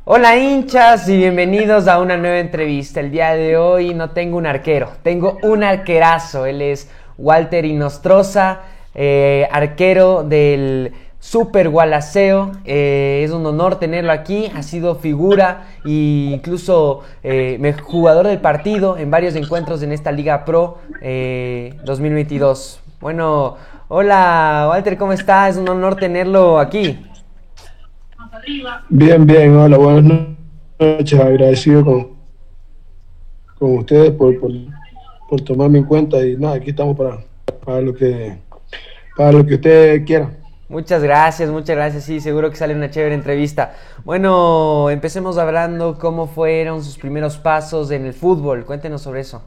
Hola hinchas y bienvenidos a una nueva entrevista. El día de hoy no tengo un arquero, tengo un arquerazo. Él es Walter Inostroza, arquero del Super Gualaceo. Es un honor tenerlo aquí, ha sido figura e incluso jugador del partido en varios encuentros en esta Liga Pro 2022. Bueno, hola Walter, ¿cómo está? Es un honor tenerlo aquí. Bien, bien, hola, buenas noches, agradecido con ustedes por tomarme en cuenta y nada, aquí estamos para para lo que ustedes quieran. Muchas gracias, sí, seguro que sale una chévere entrevista. Bueno, empecemos hablando cómo fueron sus primeros pasos en el fútbol, cuéntenos sobre eso.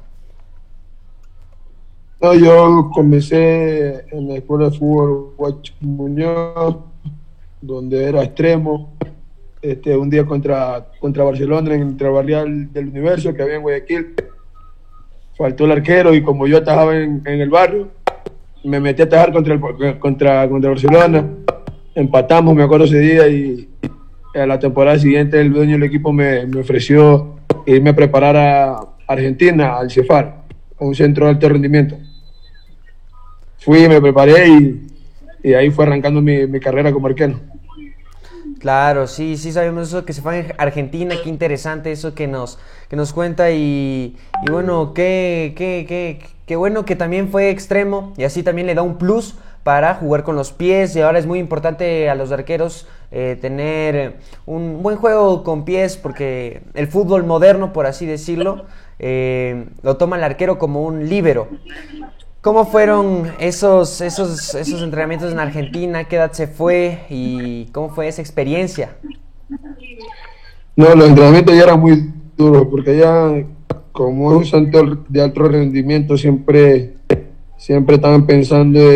No, yo comencé en la escuela de fútbol Guacho Muñoz, donde era extremo, un día contra Barcelona en el Interbarrial del Universo que había en Guayaquil, faltó el arquero y como yo atajaba en el barrio, me metí a atajar contra Barcelona, empatamos, me acuerdo ese día, y a la temporada siguiente el dueño del equipo me ofreció irme a preparar a Argentina, al Cefar, a un centro de alto rendimiento. Fui, me preparé y ahí fue arrancando mi carrera como arquero. Claro, sí, sí sabemos eso que se fue en Argentina, qué interesante eso que nos cuenta y bueno, qué bueno que también fue extremo y así también le da un plus para jugar con los pies y ahora es muy importante a los arqueros tener un buen juego con pies porque el fútbol moderno, por así decirlo, lo toma el arquero como un líbero. ¿Cómo fueron esos entrenamientos en Argentina? ¿Qué edad se fue? ¿Y cómo fue esa experiencia? No, los entrenamientos ya eran muy duros porque ya, como es un centro de alto rendimiento, siempre estaban pensando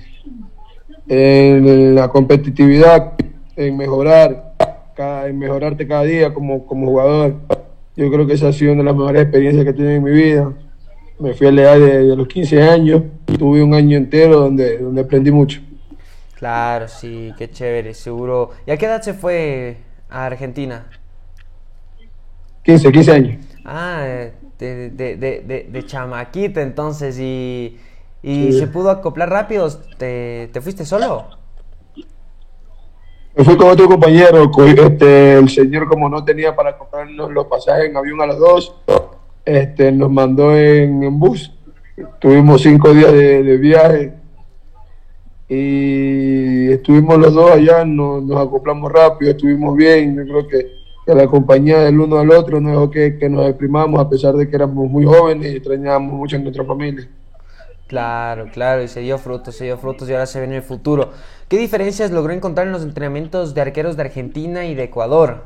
en la competitividad, en en mejorarte cada día como jugador. Yo creo que esa ha sido una de las mejores experiencias que he tenido en mi vida. Me fui a la edad de los 15 años, tuve un año entero donde aprendí mucho. Claro, sí, qué chévere, seguro. ¿Y a qué edad se fue a Argentina? 15 años. Ah, de chamaquita entonces, y se Sí. pudo acoplar rápido. ¿Te fuiste solo? Me fui con otro compañero, el señor como no tenía para comprarnos los pasajes en avión a las dos, nos mandó en bus. Tuvimos 5 días de viaje y estuvimos los dos allá, nos acoplamos rápido, estuvimos bien. Yo creo que la compañía del uno al otro nos dejó que nos deprimamos a pesar de que éramos muy jóvenes y extrañábamos mucho a nuestra familia. Claro, claro, y se dio frutos y ahora se ve en el futuro. ¿Qué diferencias logró encontrar en los entrenamientos de arqueros de Argentina y de Ecuador?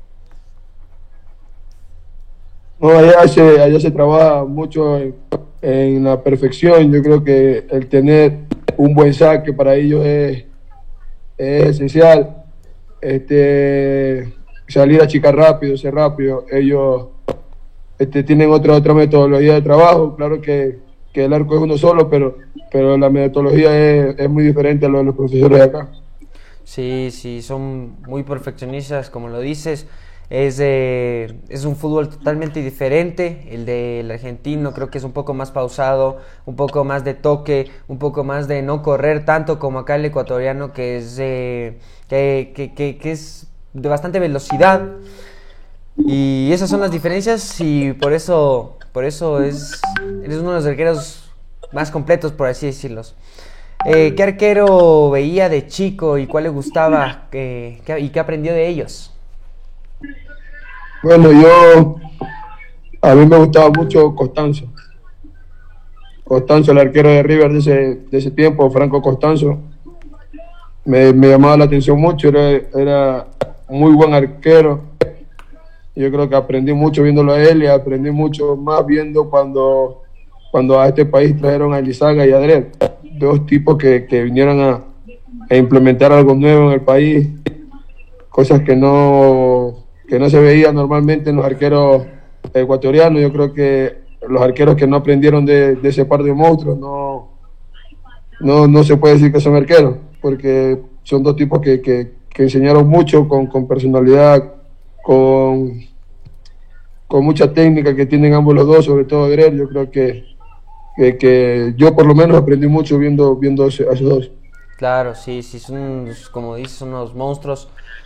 No, allá se trabaja mucho en la perfección. Yo creo que el tener un buen saque para ellos es esencial. Salir a chicar rápido, ser rápido. Ellos tienen otra metodología de trabajo. Claro que el arco es uno solo, pero la metodología es muy diferente a lo de los profesores de acá. Sí, sí, son muy perfeccionistas, como lo dices. Es un fútbol totalmente diferente. El del argentino creo que es un poco más pausado, un poco más de toque, un poco más de no correr tanto como acá el ecuatoriano, que es, que es de bastante velocidad. Y esas son las diferencias y por eso eres uno de los arqueros más completos, por así decirlos. ¿Qué arquero veía de chico y cuál le gustaba y qué aprendió de ellos? Bueno, a mí me gustaba mucho Costanzo. Costanzo, el arquero de River de ese tiempo, Franco Costanzo, me llamaba la atención mucho, era muy buen arquero. Yo creo que aprendí mucho viéndolo a él y aprendí mucho más viendo cuando a este país trajeron a Elizaga y a Dredd, dos tipos que vinieron a implementar algo nuevo en el país, cosas que no se veían normalmente en los arqueros ecuatorianos. Yo creo que los arqueros que no aprendieron de ese par de monstruos no se puede decir que son arqueros, porque son dos tipos que enseñaron mucho con personalidad, con, con mucha técnica que tienen ambos los dos, sobre todo Adriel. Yo creo que yo por lo menos aprendí mucho viendo a esos dos. Claro, sí, sí, son, como dices, son unos monstruos,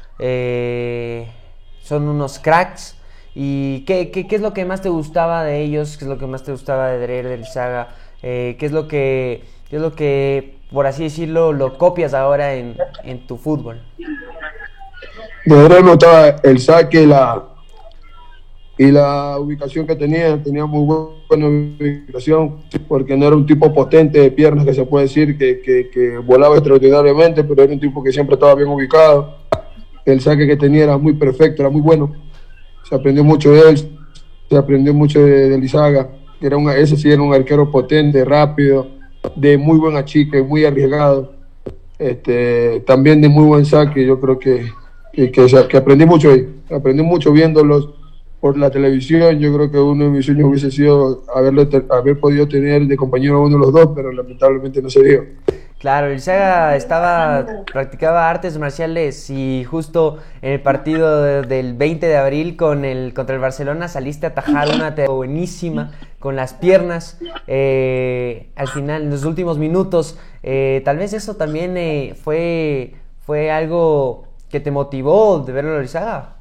son unos cracks. ¿Y qué es lo que más te gustaba de ellos? ¿Qué es lo que más te gustaba de Drer, de Elizaga? ¿Qué es lo que, por así decirlo, lo copias ahora en tu fútbol? De Adriel me gustaba el saque y la ubicación que tenía muy buena ubicación, porque no era un tipo potente de piernas, que se puede decir, que volaba extraordinariamente, pero era un tipo que siempre estaba bien ubicado. El saque que tenía era muy perfecto, era muy bueno. Se aprendió mucho de él, se aprendió mucho de Lizaga, que ese sí era un arquero potente, rápido, de muy buen achique, muy arriesgado, también de muy buen saque. Yo creo que aprendí mucho ahí, aprendí mucho viéndolos por la televisión. Yo creo que uno de mis sueños hubiese sido haber podido tener de compañero a uno de los dos, pero lamentablemente no se dio. Claro, Elizaga practicaba artes marciales y justo en el partido del 20 de abril contra el Barcelona saliste a atajar una buenísima con las piernas al final, en los últimos minutos. Tal vez eso también fue algo que te motivó de verlo a Elizaga.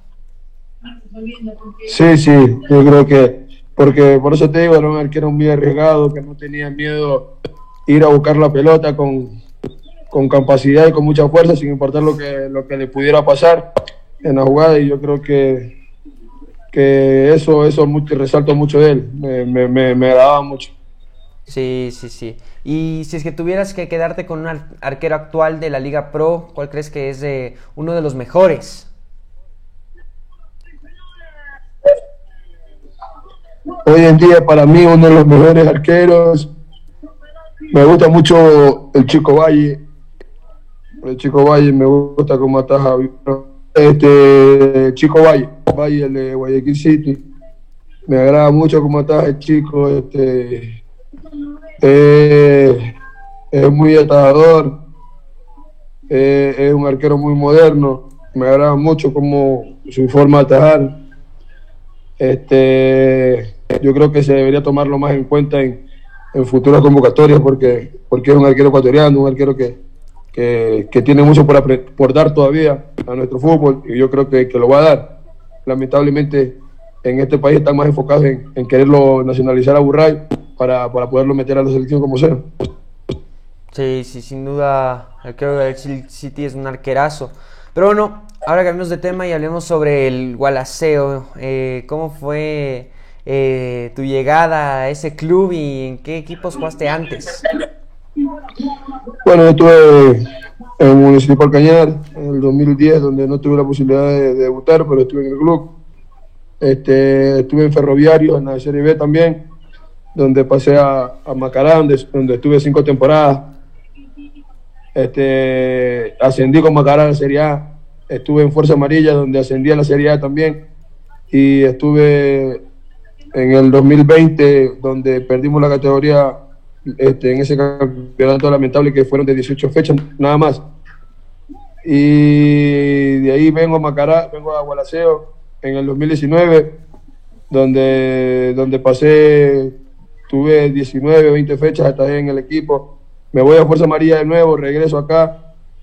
Sí, sí, yo creo porque por eso te digo, era un arquero muy arriesgado, que no tenía miedo ir a buscar la pelota con capacidad y con mucha fuerza, sin importar lo que le pudiera pasar en la jugada. Y yo creo que eso resalto mucho de él, me agradaba mucho. Sí, sí, sí. Y si es que tuvieras que quedarte con un arquero actual de la Liga Pro, ¿cuál crees que es uno de los mejores? Hoy en día, para mí, uno de los mejores arqueros, me gusta mucho el Chico Valle. El Chico Valle me gusta cómo ataja. Chico Valle, el de Guayaquil City. Me agrada mucho cómo ataja el chico. Es muy atajador. Es un arquero muy moderno. Me agrada mucho como su forma de atajar. Yo creo que se debería tomarlo más en cuenta en futuras convocatorias, porque es un arquero ecuatoriano, un arquero que tiene mucho por dar todavía a nuestro fútbol, y yo creo que lo va a dar. Lamentablemente en este país están más enfocados en quererlo nacionalizar a Burray para poderlo meter a la selección como sea. Sí, sí, sin duda, creo que el City es un arquerazo. Pero bueno, ahora cambiamos de tema y hablemos sobre el Gualaceo. ¿Cómo fue tu llegada a ese club y en qué equipos jugaste antes? Bueno, yo estuve en Municipal Cañar en el 2010, donde no tuve la posibilidad de debutar, pero estuve en el club. Estuve en Ferroviario, en la Serie B también, donde pasé a Macará, donde estuve 5 temporadas. Ascendí con Macará a la Serie A. Estuve en Fuerza Amarilla, donde ascendí a la Serie A también. Y estuve en el 2020, donde perdimos la categoría en ese campeonato lamentable, que fueron de 18 fechas, nada más. Y de ahí vengo a Gualaceo en el 2019, donde tuve 19, 20 fechas hasta ahí en el equipo. Me voy a Fuerza Amarilla de nuevo, regreso acá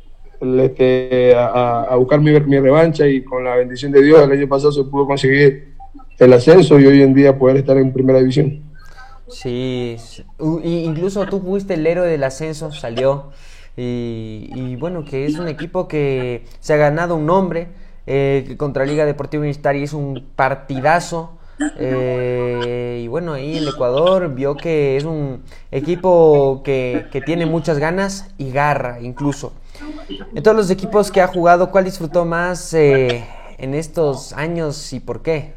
a buscar mi revancha, y con la bendición de Dios el año pasado se pudo conseguir el ascenso y hoy en día poder estar en primera división. Sí, incluso tú fuiste el héroe del ascenso, salió. Y bueno, que es un equipo que se ha ganado un nombre, contra Liga Deportiva Universitaria hizo un partidazo. Y bueno, ahí el Ecuador vio que es un equipo que tiene muchas ganas y garra incluso. En todos los equipos que ha jugado, ¿cuál disfrutó más en estos años y por qué?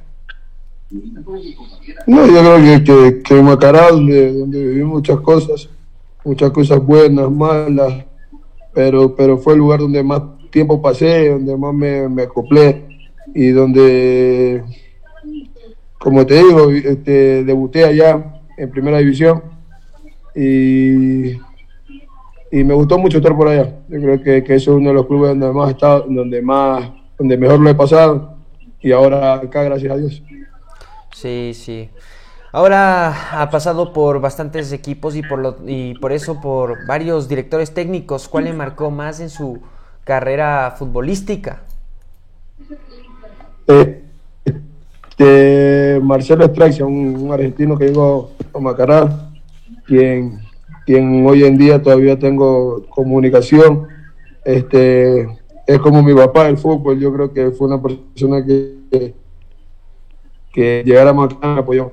No, yo creo que Macará, donde viví muchas cosas buenas, malas, pero fue el lugar donde más tiempo pasé, donde más me acoplé, y donde, como te digo, debuté allá en primera división, y me gustó mucho estar por allá. Yo creo que eso es uno de los clubes donde más he estado, donde mejor lo he pasado, y ahora acá, gracias a Dios. Sí, sí. Ahora ha pasado por bastantes equipos y por eso por varios directores técnicos. ¿Cuál le marcó más en su carrera futbolística? Eh, Marcelo Straxia, un argentino que llegó a Macará, quien, quien hoy en día todavía tengo comunicación. Es como mi papá del fútbol. Yo creo que fue una persona que llegara a Macará me apoyó.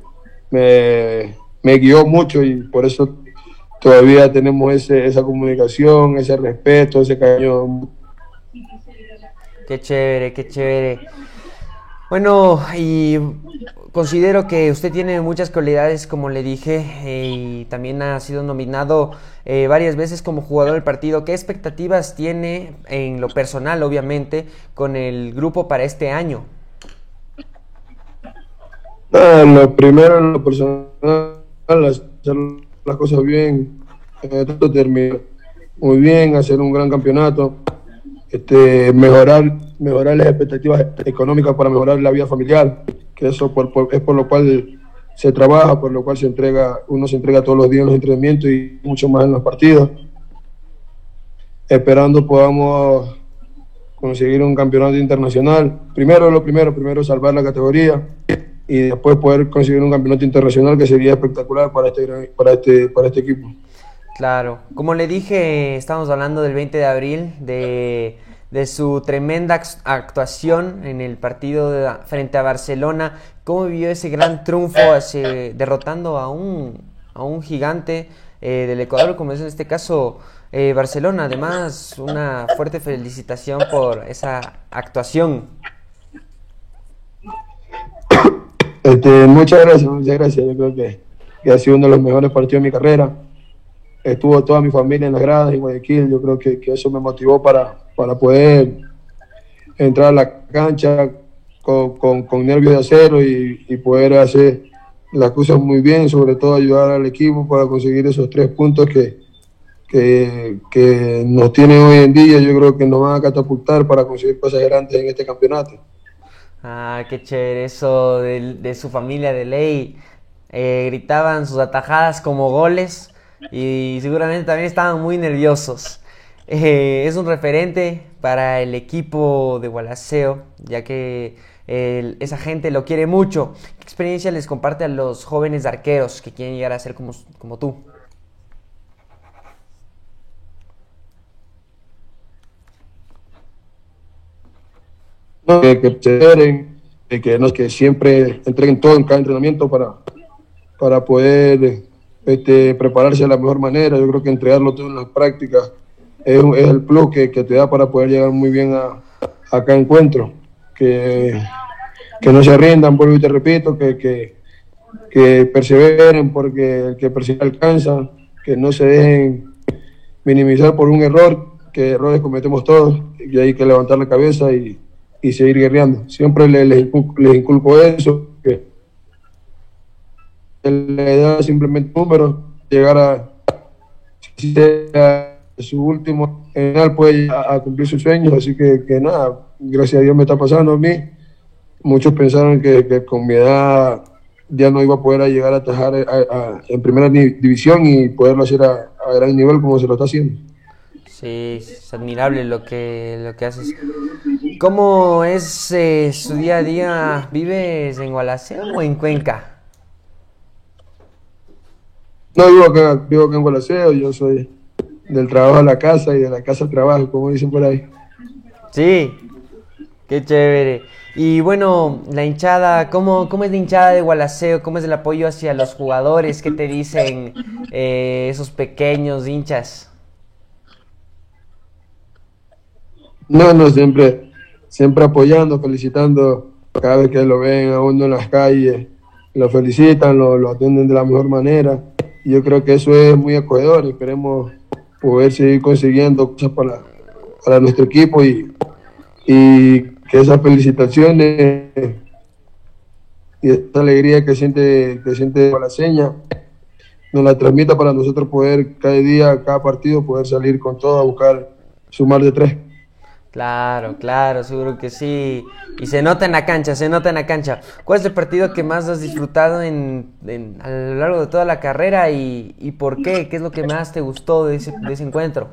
Me guió mucho y por eso todavía tenemos esa comunicación, ese respeto, ese cariño. Qué chévere, qué chévere. Bueno, y considero que usted tiene muchas cualidades, como le dije, y también ha sido nominado varias veces como jugador del partido. ¿Qué expectativas tiene en lo personal, obviamente, con el grupo para este año? Lo primero, en lo personal, hacer las cosas bien, todo terminar muy bien, hacer un gran campeonato, mejorar las expectativas económicas para mejorar la vida familiar, que eso es por lo cual se trabaja, por lo cual uno se entrega todos los días en los entrenamientos y mucho más en los partidos, esperando podamos conseguir un campeonato internacional. Primero salvar la categoría y después poder conseguir un campeonato internacional que sería espectacular para este equipo. Claro, como le dije, estamos hablando del 20 de abril, de su tremenda actuación en el partido frente a Barcelona. ¿Cómo vivió ese gran triunfo derrotando a un gigante del Ecuador, como es en este caso Barcelona? Además, una fuerte felicitación por esa actuación. Muchas gracias. Yo creo que ha sido uno de los mejores partidos de mi carrera. Estuvo toda mi familia en las gradas en Guayaquil. Yo creo que eso me motivó para poder entrar a la cancha con nervios de acero y poder hacer las cosas muy bien, sobre todo ayudar al equipo para conseguir esos 3 puntos que nos tienen hoy en día. Yo creo que nos van a catapultar para conseguir cosas grandes en este campeonato. Ah, qué chévere eso de su familia de ley. Gritaban sus atajadas como goles y seguramente también estaban muy nerviosos. Es un referente para el equipo de Gualaceo, ya que esa gente lo quiere mucho. ¿Qué experiencia les comparte a los jóvenes arqueros que quieren llegar a ser como tú? No, que perseveren, que siempre entreguen todo en cada entrenamiento para poder prepararse de la mejor manera. Yo creo que entregarlo todo en las prácticas es el plus que te da para poder llegar muy bien a cada encuentro. Que no se rindan, vuelvo y te repito, que perseveren, porque el que persevera alcanza, que no se dejen minimizar por un error, que errores cometemos todos, y hay que levantar la cabeza y seguir guerreando. Siempre les inculco eso, que la edad simplemente números, llegar a su último final puede a cumplir sus sueños, así que nada, gracias a Dios me está pasando a mí. Muchos pensaron que con mi edad ya no iba a poder llegar a atajar en primera división y poderlo hacer a gran nivel como se lo está haciendo. Sí, es admirable lo que haces. ¿Cómo es su día a día? ¿Vives en Gualaceo o en Cuenca? No, vivo acá en Gualaceo. Yo soy del trabajo a la casa y de la casa al trabajo, como dicen por ahí. Sí, qué chévere. Y bueno, la hinchada, ¿cómo es la hinchada de Gualaceo? ¿Cómo es el apoyo hacia los jugadores? ¿Qué te dicen esos pequeños hinchas? No, siempre apoyando, felicitando cada vez que lo ven a uno en las calles, lo felicitan, lo atienden de la mejor manera. Y yo creo que eso es muy acogedor. Esperemos poder seguir consiguiendo cosas para nuestro equipo y que esas felicitaciones y esa alegría que siente la seña nos la transmita para nosotros poder cada día, cada partido, poder salir con todo a buscar sumar de 3. Claro, claro, seguro que sí. Y se nota en la cancha, se nota en la cancha. ¿Cuál es el partido que más has disfrutado a lo largo de toda la carrera y por qué? ¿Qué es lo que más te gustó de ese encuentro?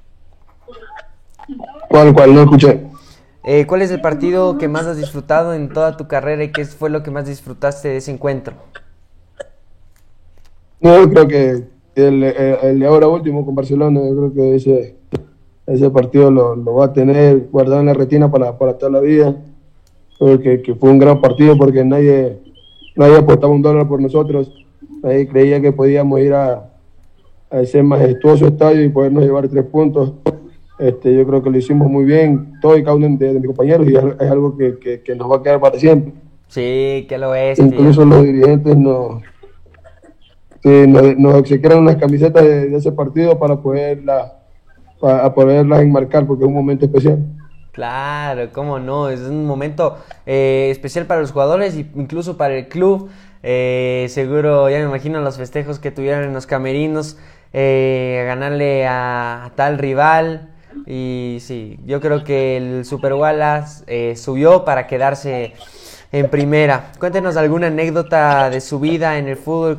¿Cuál? No escuché. ¿Cuál es el partido que más has disfrutado en toda tu carrera y qué fue lo que más disfrutaste de ese encuentro? No, yo creo que el de ahora último con Barcelona, yo creo que ese partido lo va a tener guardado en la retina para toda la vida. Creo que fue un gran partido porque nadie apostaba $1 por nosotros. Nadie creía que podíamos ir a ese majestuoso estadio y podernos llevar 3 puntos. Yo creo que lo hicimos muy bien, todo y cada uno de mis compañeros, y es algo que nos va a quedar para siempre. Sí, que lo es, Incluso tío. los dirigentes nos obsequiaron unas camisetas de ese partido para poderlas enmarcar, porque es un momento especial. Claro, cómo no, es un momento especial para los jugadores e incluso para el club. Seguro, ya me imagino los festejos que tuvieron en los camerinos, ganarle a tal rival. Y sí, yo creo que el Super Wallace subió para quedarse en primera. Cuéntenos alguna anécdota de su vida en el fútbol,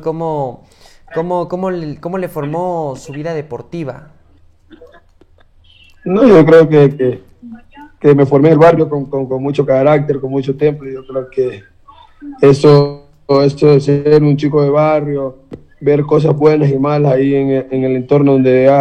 cómo le formó su vida deportiva. No, yo creo que me formé en el barrio con mucho carácter, con mucho temple. Yo creo que eso de ser un chico de barrio, ver cosas buenas y malas ahí en el entorno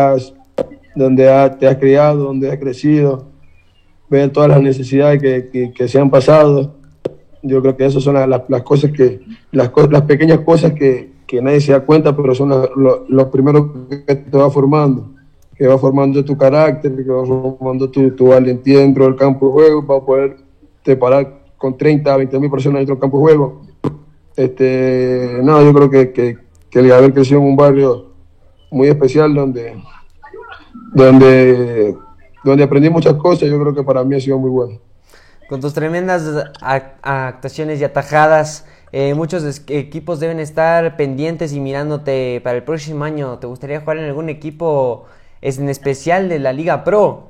te has criado, donde has crecido, ver todas las necesidades que se han pasado. Yo creo que esas son las cosas las pequeñas cosas que nadie se da cuenta, pero son los primeros que te va formando, que va formando tu carácter, que va formando tu valentía dentro del campo de juego, para poder te parar con 30 a 20 mil personas dentro del campo de juego. No, yo creo que el haber crecido en un barrio muy especial donde aprendí muchas cosas, yo creo que para mí ha sido muy bueno. Con tus tremendas actuaciones y atajadas, muchos equipos deben estar pendientes y mirándote para el próximo año. ¿Te gustaría jugar en algún equipo en especial de la Liga Pro?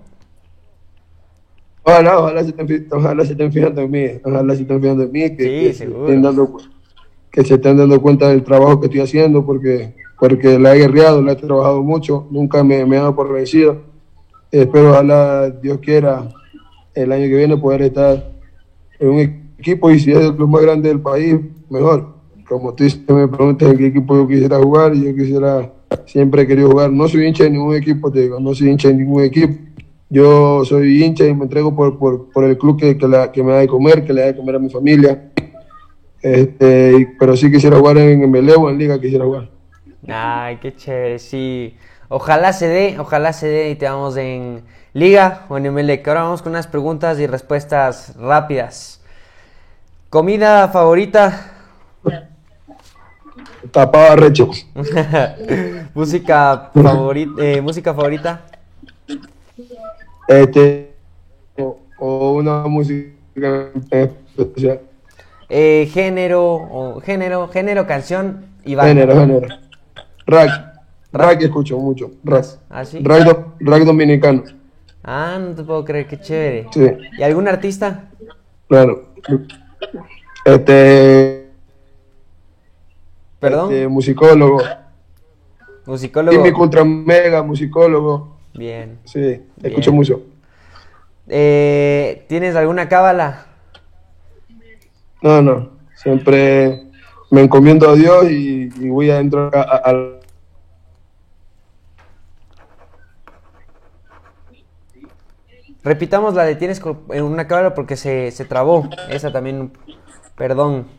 Ojalá se estén fijando en mí, ojalá se estén fijando en mí, Sí, seguro. que se estén dando cuenta del trabajo que estoy haciendo, porque la he guerreado, la he trabajado mucho, nunca me he dado por vencido. Espero, ojalá Dios quiera, el año que viene poder estar en un equipo, y si es el club más grande del país, mejor. Como tú me preguntas en qué equipo yo quisiera jugar, y yo siempre he querido jugar. No soy hincha de ningún equipo, te digo, no soy hincha de ningún equipo. Yo soy hincha y me entrego por el club que me da de comer, que le da de comer a mi familia. Pero sí quisiera jugar en MLE o en Liga, quisiera jugar. Ay, qué chévere, sí. Ojalá se dé y te vamos en Liga o en Emelec. Ahora vamos con unas preguntas y respuestas rápidas. ¿Comida favorita? Tapaba recho. ¿Música favorita? O una música especial. Género, canción y banda. Género. Rap escucho mucho. Rap. ¿Ah, sí? Rap dominicano. Ah, no te puedo creer, qué chévere. Sí, ¿Y algún artista? claro. ¿Perdón? Musicólogo. ¿Musicólogo? Timmy Ultra Mega, musicólogo. Bien, Sí, escucho bien. mucho. ¿Tienes alguna cábala? No. Siempre me encomiendo a Dios y voy adentro a Repitamos la de tienes una cábala porque se trabó. Esa también, perdón.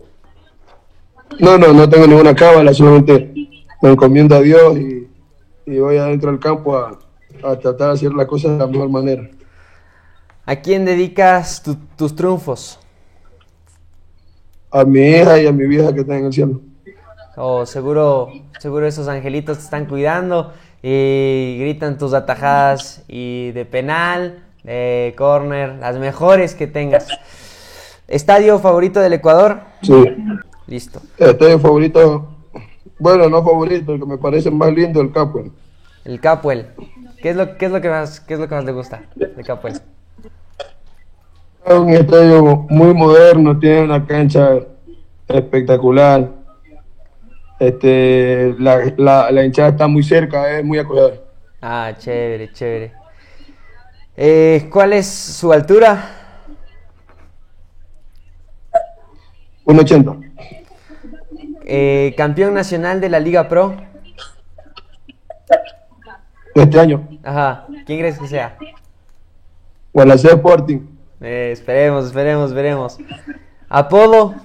No tengo ninguna cábala, solamente me encomiendo a Dios y voy adentro del campo a tratar de hacer las cosas de la mejor manera. ¿A quién dedicas tus triunfos? A mi hija y a mi vieja que está en el cielo. Oh, seguro esos angelitos te están cuidando y gritan tus atajadas y de penal, de córner, las mejores que tengas. ¿Estadio favorito del Ecuador? Sí. Listo. Este favorito, bueno, no favorito, el que me parece más lindo, el Capuel. El Capuel. ¿Qué es lo que más le gusta de Capuel? Es un estadio muy moderno, tiene una cancha espectacular. La hinchada está muy cerca, es muy acogedora. Ah, chévere, chévere. ¿Cuál es su altura? 1.80. Campeón nacional de la Liga Pro. Este año, Ajá, ¿quién crees que sea? Gualaceo Sporting, Esperemos, esperemos, veremos. Apodo.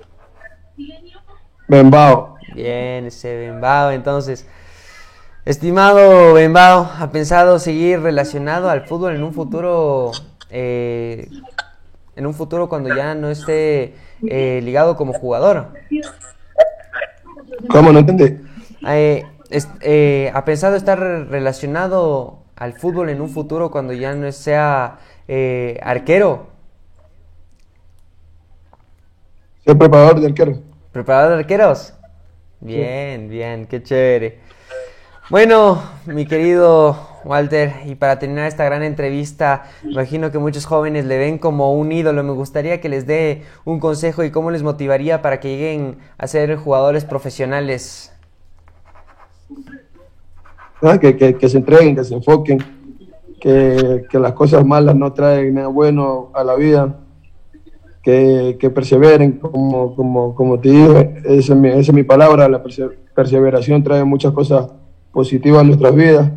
Bembao. Bien, ese Bembao, entonces. Estimado Bembao, ¿ha pensado seguir relacionado al fútbol en un futuro cuando ya no esté ligado como jugador? ¿Cómo no entendí? ¿Ha pensado estar relacionado al fútbol en un futuro cuando ya no sea arquero, Soy preparador de arquero. preparador de arqueros? Sí. Bien, bien, qué chévere. Bueno, mi querido Walter, y para terminar esta gran entrevista, imagino que muchos jóvenes le ven como un ídolo. Me gustaría que les dé un consejo y cómo les motivaría para que lleguen a ser jugadores profesionales. Que se entreguen, que se enfoquen, que las cosas malas no traen nada bueno a la vida, que perseveren, como te digo, esa es mi palabra, la perseveración trae muchas cosas positivas a nuestras vidas,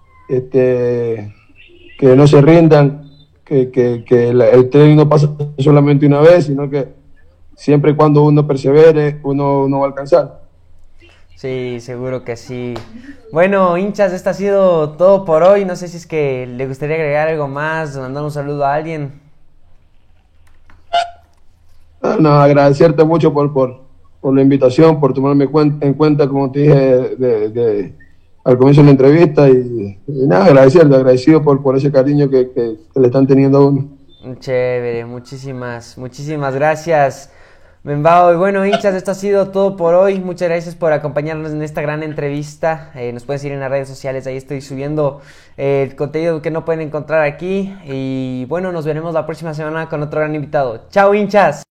que no se rindan, el tren no pasa solamente una vez, sino que siempre y cuando uno persevere, uno va a alcanzar. Sí, seguro que sí. Bueno, hinchas, esto ha sido todo por hoy. No sé si es que le gustaría agregar algo más, mandar un saludo a alguien. No, agradecerte mucho por la invitación, por tomarme en cuenta, como te dije al comienzo de la entrevista, y nada, agradecido por ese cariño que le están teniendo a uno. Chévere, muchísimas, muchísimas gracias, Membao. Y bueno, hinchas, esto ha sido todo por hoy. Muchas gracias por acompañarnos en esta gran entrevista. Nos pueden seguir en las redes sociales, ahí estoy subiendo el contenido que no pueden encontrar aquí. Y bueno, nos veremos la próxima semana con otro gran invitado. Chao, hinchas.